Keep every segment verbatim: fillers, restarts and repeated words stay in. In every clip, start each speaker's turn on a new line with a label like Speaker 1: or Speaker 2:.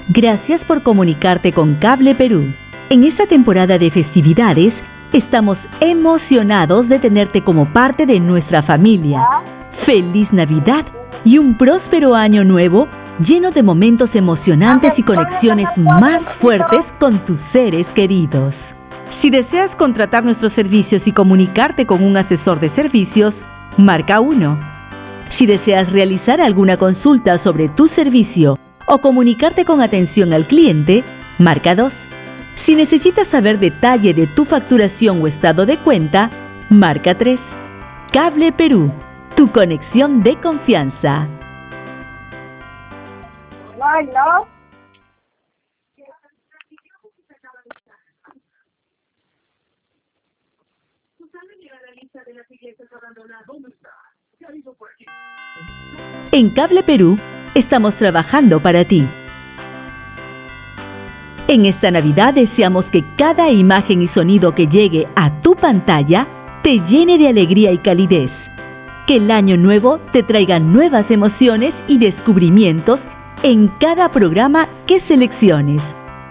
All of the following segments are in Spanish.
Speaker 1: Gracias por comunicarte con Cable Perú. En esta temporada de festividades, estamos emocionados de tenerte como parte de nuestra familia. ¡Feliz Navidad y un próspero año nuevo lleno de momentos emocionantes y conexiones más fuertes con tus seres queridos! Si deseas contratar nuestros servicios y comunicarte con un asesor de servicios, marca uno. Si deseas realizar alguna consulta sobre tu servicio o comunicarte con atención al cliente, marca dos. Si necesitas saber detalle de tu facturación o estado de cuenta, marca tres. Cable Perú, tu conexión de confianza.
Speaker 2: No, no.
Speaker 1: En Cable Perú, estamos trabajando para ti. En esta Navidad deseamos que cada imagen y sonido que llegue a tu pantalla te llene de alegría y calidez. Que el año nuevo te traiga nuevas emociones y descubrimientos en cada programa que selecciones.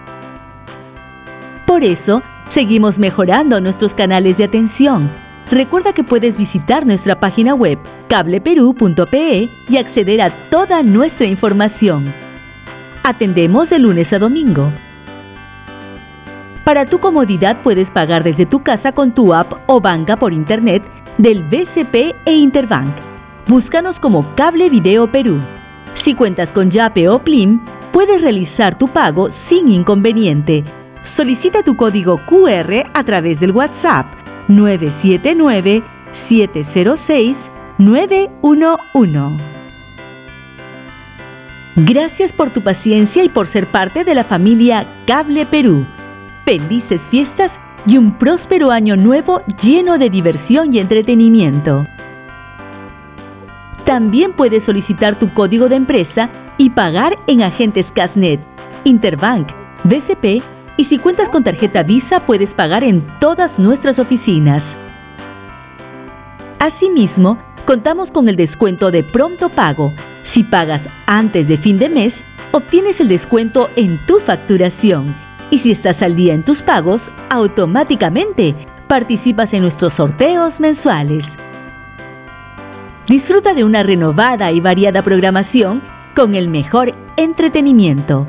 Speaker 1: Por eso, seguimos mejorando nuestros canales de atención. Recuerda que puedes visitar nuestra página web cable perú punto pe y acceder a toda nuestra información. Atendemos de lunes a domingo. Para tu comodidad puedes pagar desde tu casa con tu app o banca por internet del B C P e Interbank. Búscanos como Cable Video Perú. Si cuentas con Yape o Plim, puedes realizar tu pago sin inconveniente. Solicita tu código Q R a través del WhatsApp nueve siete nueve, siete cero seis, nueve uno uno. Gracias por tu paciencia y por ser parte de la familia Cable Perú. Felices fiestas y un próspero año nuevo lleno de diversión y entretenimiento. También puedes solicitar tu código de empresa y pagar en agentes Casnet, Interbank, B C P y si cuentas con tarjeta Visa puedes pagar en todas nuestras oficinas. Asimismo, contamos con el descuento de pronto pago. Si pagas antes de fin de mes, obtienes el descuento en tu facturación. Y si estás al día en tus pagos, automáticamente participas en nuestros sorteos mensuales. Disfruta de una renovada y variada programación con el mejor entretenimiento.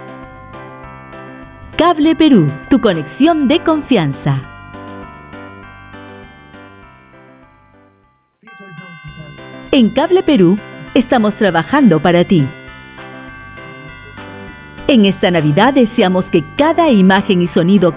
Speaker 1: Cable Perú, tu conexión de confianza. En Cable Perú, estamos trabajando para ti. En esta Navidad deseamos que cada imagen y sonido